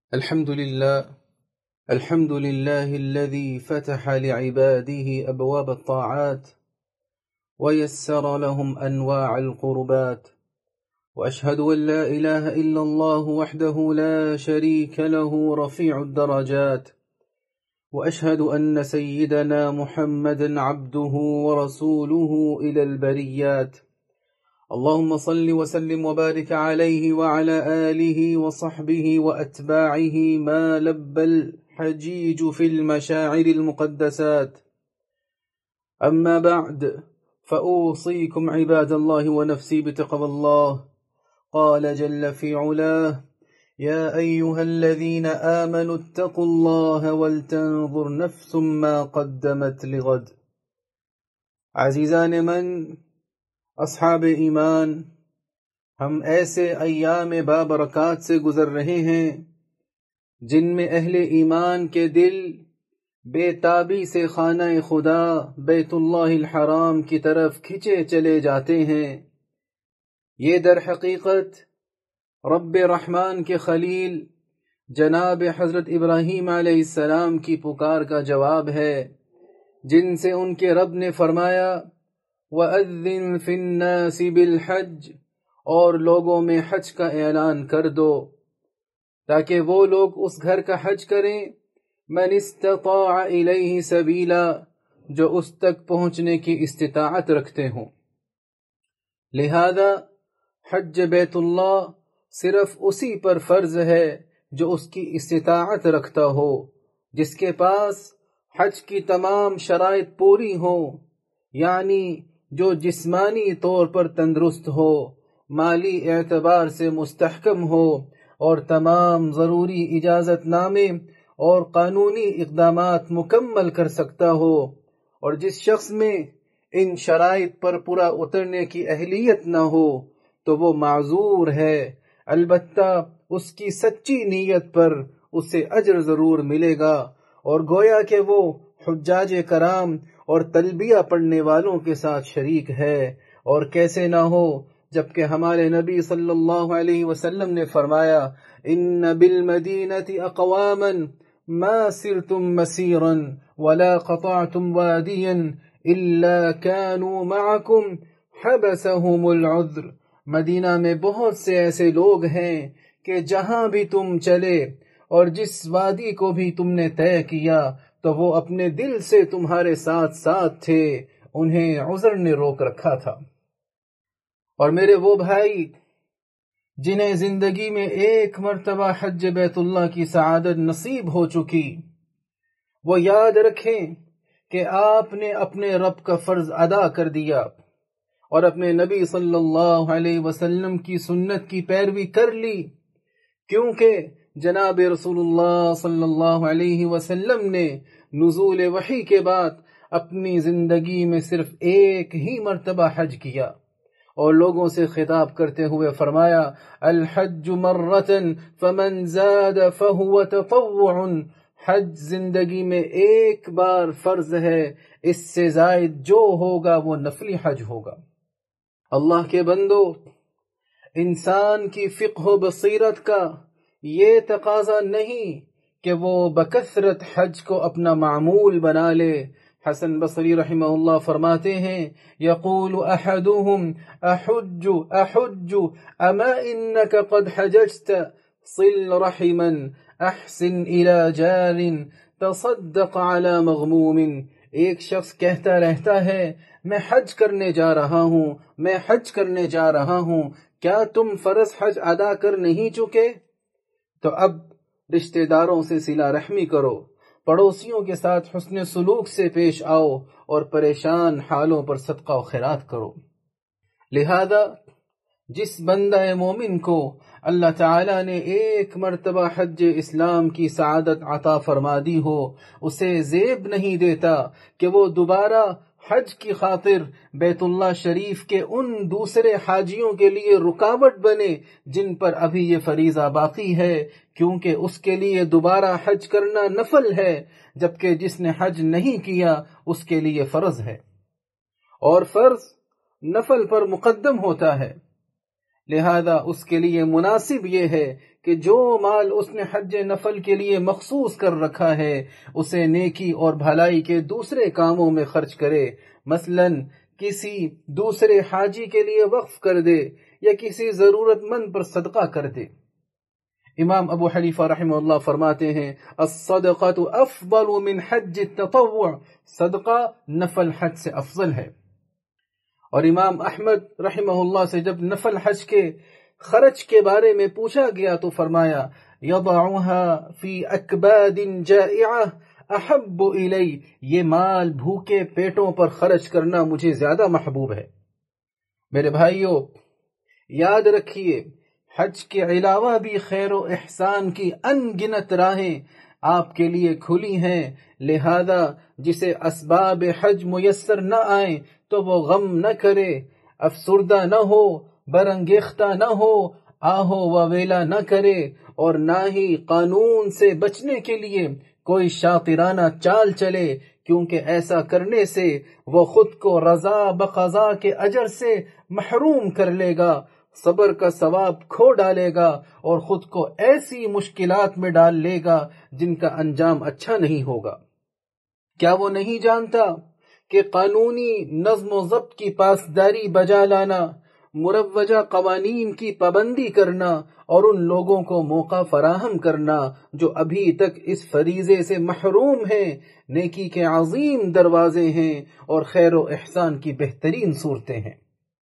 الحمد لله الذي فتح لعباده أبواب الطاعات ويسر لهم أنواع القربات، وأشهد أن لا إله إلا الله وحده لا شريك له رفيع الدرجات، وأشهد أن سيدنا محمدا عبده ورسوله إلى البريات. اللهم صل وسلم وبارك عليه وعلى آله وصحبه وأتباعه ما لب الحجيج في المشاعر المقدسات. أما بعد، فأوصيكم عباد الله ونفسي بتقوى الله. قال جل في علاه: يا أيها الذين آمنوا اتقوا الله ولتنظر نفس ما قدمت لغد. عزیزان من، اصحاب ایمان، ہم ایسے ایام بابرکات سے گزر رہے ہیں جن میں اہل ایمان کے دل بے تابی سے خانہ خدا بیت اللہ الحرام کی طرف کھنچے چلے جاتے ہیں۔ یہ در حقیقت رب رحمان کے خلیل جناب حضرت ابراہیم علیہ السلام کی پکار کا جواب ہے، جن سے ان کے رب نے فرمایا: وَأَذِّن فِي النَّاسِ بِالْحَجِّ، اور لوگوں میں حج کا اعلان کر دو تاکہ وہ لوگ اس گھر کا حج کریں، من استطاع الیہ سبیلا، جو اس تک پہنچنے کی استطاعت رکھتے ہوں۔ لہذا حج بیت اللہ صرف اسی پر فرض ہے جو اس کی استطاعت رکھتا ہو، جس کے پاس حج کی تمام شرائط پوری ہوں، یعنی جو جسمانی طور پر تندرست ہو، مالی اعتبار سے مستحکم ہو اور تمام ضروری اجازت نامے اور قانونی اقدامات مکمل کر سکتا ہو، اور جس شخص میں ان شرائط پر پورا اترنے کی اہلیت نہ ہو تو وہ معذور ہے، البتہ اس کی سچی نیت پر اسے اجر ضرور ملے گا، اور گویا کہ وہ حجاج کرام اور تلبیہ پڑھنے والوں کے ساتھ شریک ہے۔ اور کیسے نہ ہو جبکہ ہمارے نبی صلی اللہ علیہ وسلم نے فرمایا: ان بالمدینۃ اقواما ما سرتم مسیرا ولا قطعتم وادیا الا كانوا معکم حبسهم العذر۔ مدینہ میں بہت سے ایسے لوگ ہیں کہ جہاں بھی تم چلے اور جس وادی کو بھی تم نے طے کیا تو وہ اپنے دل سے تمہارے ساتھ ساتھ تھے، انہیں عذر نے روک رکھا تھا۔ اور میرے وہ بھائی جنہیں زندگی میں ایک مرتبہ حج بیت اللہ کی سعادت نصیب ہو چکی، وہ یاد رکھیں کہ آپ نے اپنے رب کا فرض ادا کر دیا اور اپنے نبی صلی اللہ علیہ وسلم کی سنت کی پیروی کر لی، کیونکہ جناب رسول اللہ صلی اللہ علیہ وسلم نے نزول وحی کے بعد اپنی زندگی میں صرف ایک ہی مرتبہ حج کیا، اور لوگوں سے خطاب کرتے ہوئے فرمایا: الحج مرتن فمن زاد فہو تطوع، حج زندگی میں ایک بار فرض ہے، اس سے زائد جو ہوگا وہ نفلی حج ہوگا۔ اللہ کے بندو، انسان کی فقہ و بصیرت کا یہ تقاضا نہیں کہ وہ بکثرت حج کو اپنا معمول بنا لے۔ حسن بصری رحمہ اللہ فرماتے ہیں: یقول احدهم احج احج اما انك قد حججت صل رحما احسن الى جار تصدق على مغموم۔ ایک شخص کہتا رہتا ہے: میں حج کرنے جا رہا ہوں، میں حج کرنے جا رہا ہوں، کیا تم فرض حج ادا کر نہیں چکے؟ تو اب رشتہ داروں سے صلہ رحمی کرو، پڑوسیوں کے ساتھ حسن سلوک سے پیش آؤ، اور پریشان حالوں پر صدقہ و خیرات کرو۔ لہذا جس بندہ مومن کو اللہ تعالیٰ نے ایک مرتبہ حج اسلام کی سعادت عطا فرما دی ہو، اسے زیب نہیں دیتا کہ وہ دوبارہ حج کی خاطر بیت اللہ شریف کے ان دوسرے حاجیوں کے لیے رکاوٹ بنے جن پر ابھی یہ فریضہ باقی ہے، کیونکہ اس کے لیے دوبارہ حج کرنا نفل ہے، جبکہ جس نے حج نہیں کیا اس کے لیے فرض ہے، اور فرض نفل پر مقدم ہوتا ہے۔ لہذا اس کے لیے مناسب یہ ہے کہ جو مال اس نے حج نفل کے لیے مخصوص کر رکھا ہے اسے نیکی اور بھلائی کے دوسرے کاموں میں خرچ کرے، مثلا کسی دوسرے حاجی کے لیے وقف کر دے یا کسی ضرورت مند پر صدقہ کر دے۔ امام ابو حنیفہ رحمہ اللہ فرماتے ہیں الصدقۃ افضل من حج التطوع، صدقہ نفل حج سے افضل ہے۔ اور امام احمد رحمہ اللہ سے جب نفل حج کے خرچ کے بارے میں پوچھا گیا تو فرمایا یضعها فی اکباد جائعہ احب الی، یہ مال بھوکے پیٹوں پر خرچ کرنا مجھے زیادہ محبوب ہے۔ میرے بھائیوں، یاد رکھیے حج کے علاوہ بھی خیر و احسان کی ان گنت راہیں آپ کے لیے کھلی ہیں، لہذا جسے اسباب حج میسر نہ آئیں تو وہ غم نہ کرے، افسردہ نہ ہو، برانگیختہ نہ ہو، آہو و ویلا نہ کرے، اور نہ ہی قانون سے بچنے کے لیے کوئی شاطرانہ چال چلے، کیونکہ ایسا کرنے سے وہ خود کو رضا بقضا کے اجر سے محروم کر لے گا، صبر کا ثواب کھو ڈالے گا اور خود کو ایسی مشکلات میں ڈال لے گا جن کا انجام اچھا نہیں ہوگا۔ کیا وہ نہیں جانتا کہ قانونی نظم و ضبط کی پاسداری بجا لانا، مروجہ قوانین کی پابندی کرنا اور ان لوگوں کو موقع فراہم کرنا جو ابھی تک اس فریضے سے محروم ہیں، نیکی کے عظیم دروازے ہیں اور خیر و احسان کی بہترین صورتیں ہیں۔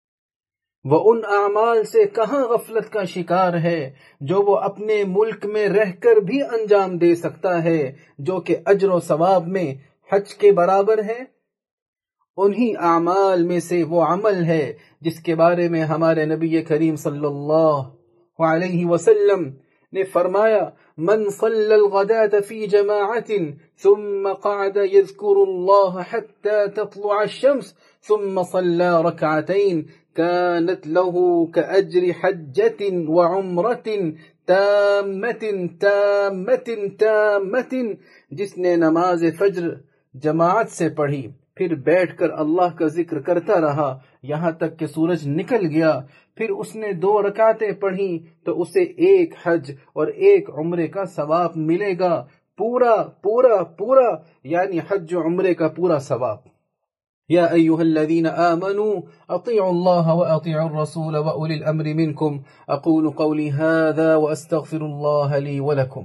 وہ ان اعمال سے کہاں غفلت کا شکار ہے جو وہ اپنے ملک میں رہ کر بھی انجام دے سکتا ہے، جو کہ اجر و ثواب میں حج کے برابر ہے۔ انہی اعمال میں سے وہ عمل ہے جس کے بارے میں ہمارے نبی کریم صلی اللہ علیہ وسلم نے فرمایا من صلى الغداة في جماعة ثم قعد يذكر الله حتى تطلع الشمس ثم صلى ركعتين كانت له كأجر حجة وعمرة تامة تامة تامة، جس نے نماز فجر جماعت سے پڑھی پھر بیٹھ کر اللہ کا ذکر کرتا رہا یہاں تک کہ سورج نکل گیا، پھر اس نے 2 رکعتیں پڑھی تو اسے ایک حج اور ایک عمرے کا ثواب ملے گا، پورا پورا پورا، یعنی حج و عمرے کا پورا ثواب۔ یا ایھا الذین آمنوا اطیعوا اللہ واطیعوا الرسول واولی الامر منکم، اقول قولی ھذا واستغفر اللہ لی ولکم۔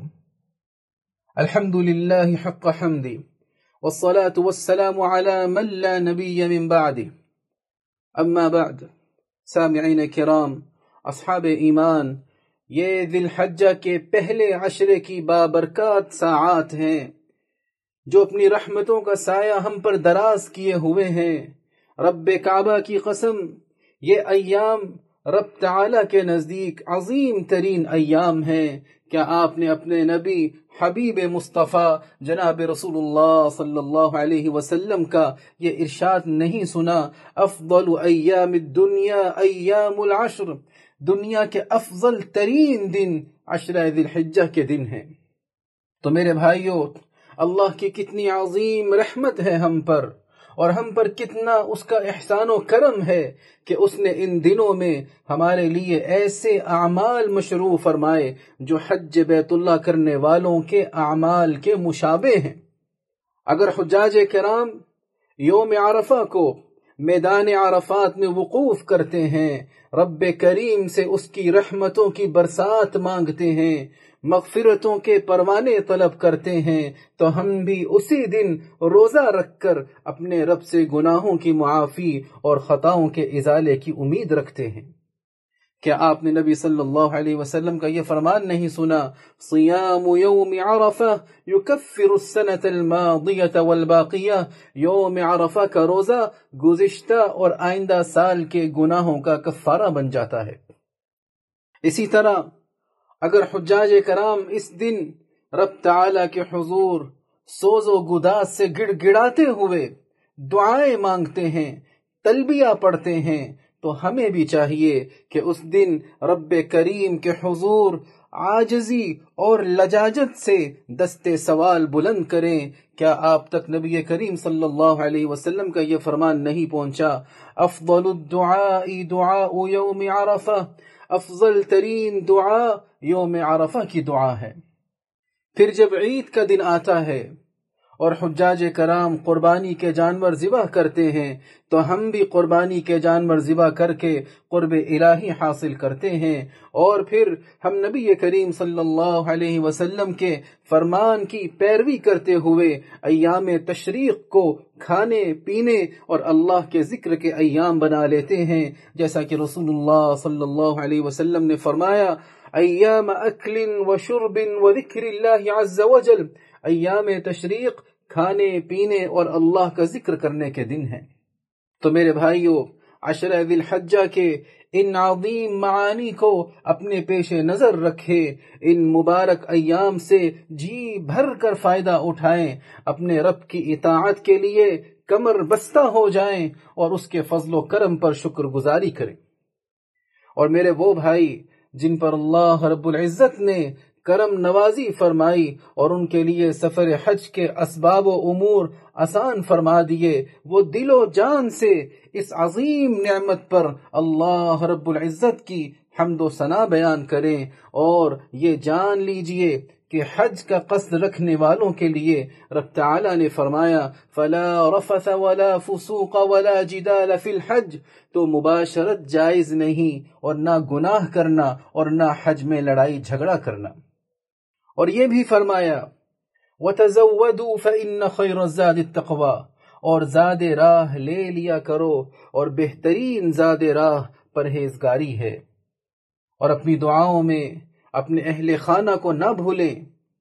الحمد للہ حق حمدی والصلاة والسلام على من لا نبی من بعده، اما بعد، سامعین کرام، اصحاب ایمان، یہ ذی الحجہ کے پہلے عشرے کی بابرکات ساعات ہیں جو اپنی رحمتوں کا سایہ ہم پر دراز کیے ہوئے ہیں۔ رب کعبہ کی قسم، یہ ایام رب تعالی کے نزدیک عظیم ترین ایام ہیں۔ کیا آپ نے اپنے نبی حبیب مصطفیٰ جناب رسول اللہ صلی اللہ علیہ وسلم کا یہ ارشاد نہیں سنا؟ افضل ایام الدنیا ایام العشر، دنیا کے افضل ترین دن عشرہ ذی الحجہ کے دن ہیں۔ تو میرے بھائیوں، اللہ کی کتنی عظیم رحمت ہے ہم پر، اور ہم پر کتنا اس کا احسان و کرم ہے کہ اس نے ان دنوں میں ہمارے لیے ایسے اعمال مشروع فرمائے جو حج بیت اللہ کرنے والوں کے اعمال کے مشابہ ہیں۔ اگر حجاج کرام یوم عرفہ کو میدان عرفات میں وقوف کرتے ہیں، رب کریم سے اس کی رحمتوں کی برسات مانگتے ہیں، مغفرتوں کے پروانے طلب کرتے ہیں، تو ہم بھی اسی دن روزہ رکھ کر اپنے رب سے گناہوں کی معافی اور خطاؤں کے ازالے کی امید رکھتے ہیں۔ کیا آپ نے نبی صلی اللہ علیہ وسلم کا یہ فرمان نہیں سنا؟ صیام یوم عرفہ یکفر السنة الماضیۃ والباقیہ، یوم عرفہ کا روزہ گزشتہ اور آئندہ سال کے گناہوں کا کفارہ بن جاتا ہے۔ اسی طرح اگر حجاج کرام اس دن رب تعالی کے حضور سوز و گداز سے گڑ گڑاتے ہوئے دعائیں مانگتے ہیں، تلبیہ پڑھتے ہیں، تو ہمیں بھی چاہیے کہ اس دن رب کریم کے حضور عاجزی اور لجاجت سے دستے سوال بلند کریں۔ کیا آپ تک نبی کریم صلی اللہ علیہ وسلم کا یہ فرمان نہیں پہنچا؟ افضل الدعاء دعاء یوم عرفہ، افضل ترین دعا یوم عرفہ کی دعا ہے۔ پھر جب عید کا دن آتا ہے اور حجاج کرام قربانی کے جانور ذبح کرتے ہیں تو ہم بھی قربانی کے جانور ذبح کر کے قرب الہی حاصل کرتے ہیں، اور پھر ہم نبی کریم صلی اللہ علیہ وسلم کے فرمان کی پیروی کرتے ہوئے ایام تشریق کو کھانے پینے اور اللہ کے ذکر کے ایام بنا لیتے ہیں، جیسا کہ رسول اللہ صلی اللہ علیہ وسلم نے فرمایا ایام اکل و شرب و ذکر اللہ عز وجل، ایام تشریق کھانے پینے اور اللہ کا ذکر کرنے کے دن ہیں۔ تو میرے بھائیو، عشرہ ذی الحجہ کے ان عظیم معانی کو اپنے پیش نظر رکھے، ان مبارک ایام سے جی بھر کر فائدہ اٹھائیں، اپنے رب کی اطاعت کے لیے کمر بستہ ہو جائیں اور اس کے فضل و کرم پر شکر گزاری کریں۔ اور میرے وہ بھائی جن پر اللہ رب العزت نے کرم نوازی فرمائی اور ان کے لیے سفر حج کے اسباب و امور آسان فرما دیے، وہ دل و جان سے اس عظیم نعمت پر اللہ رب العزت کی حمد و ثنا بیان کریں، اور یہ جان لیجئے کہ حج کا قصد رکھنے والوں کے لیے رب تعالی نے فرمایا فلا رفث ولا فسوق ولا جدال فی الحج، تو مباشرت جائز نہیں، اور نہ گناہ کرنا اور نہ حج میں لڑائی جھگڑا کرنا۔ اور یہ بھی فرمایا وَتَزَوَّدُوا فَإِنَّ خَيْرَ الزَّادِ التَّقْوَى، اور زاد راہ لے لیا کرو، اور بہترین زاد راہ پرہیزگاری ہے۔ اور اپنی دعاؤں میں اپنے اہل خانہ کو نہ بھولیں،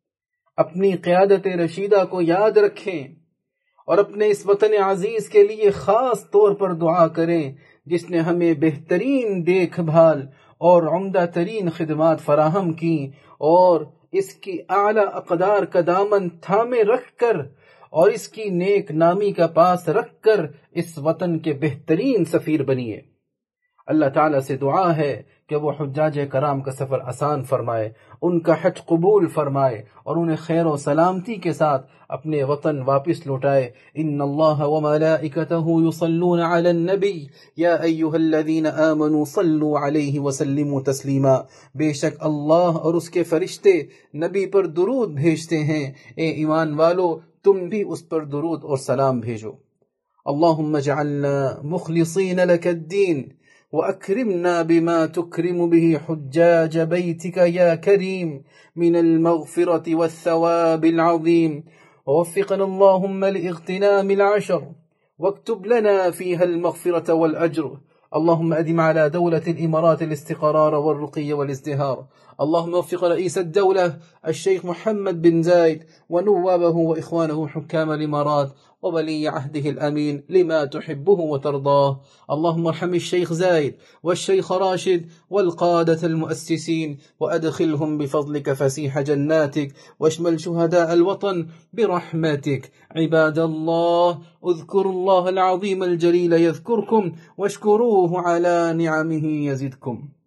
اپنی قیادت رشیدہ کو یاد رکھیں، اور اپنے اس وطن عزیز کے لیے خاص طور پر دعا کریں جس نے ہمیں بہترین دیکھ بھال اور عمدہ ترین خدمات فراہم کی، اور اس کی اعلیٰ اقدار کا دامن تھامے رکھ کر اور اس کی نیک نامی کا پاس رکھ کر اس وطن کے بہترین سفیر بنیے۔ اللہ تعالیٰ سے دعا ہے کہ وہ حجاج کرام کا سفر آسان فرمائے، ان کا حج قبول فرمائے، اور انہیں خیر و سلامتی کے ساتھ اپنے وطن واپس لوٹائے۔ ان اللہ وملائکتہ یصلون علی النبی یا ایھا الذین آمنوا صلوا علیہ وسلموا تسلیما، بے شک اللہ اور اس کے فرشتے نبی پر درود بھیجتے ہیں، اے ایمان والو تم بھی اس پر درود اور سلام بھیجو۔ اللہم اجعلنا مخلصین لک الدین وأكرمنا بما تكرم به حجاج بيتك يا كريم من المغفرة والثواب العظيم، ووفقنا اللهم لاغتنام العشر واكتب لنا فيها المغفرة والأجر. اللهم أدم على دولة الإمارات الاستقرار والرقي والازدهار. اللهم وفق رئيس الدولة الشيخ محمد بن زايد ونوابه وإخوانه حكام الإمارات وولي عهده الأمين لما تحبه وترضاه. اللهم ارحم الشيخ زايد والشيخ راشد والقادة المؤسسين وأدخلهم بفضلك فسيح جناتك، واشمل شهداء الوطن برحمتك. عباد الله، اذكروا الله العظيم الجليل يذكركم، واشكروه على نعمه يزدكم.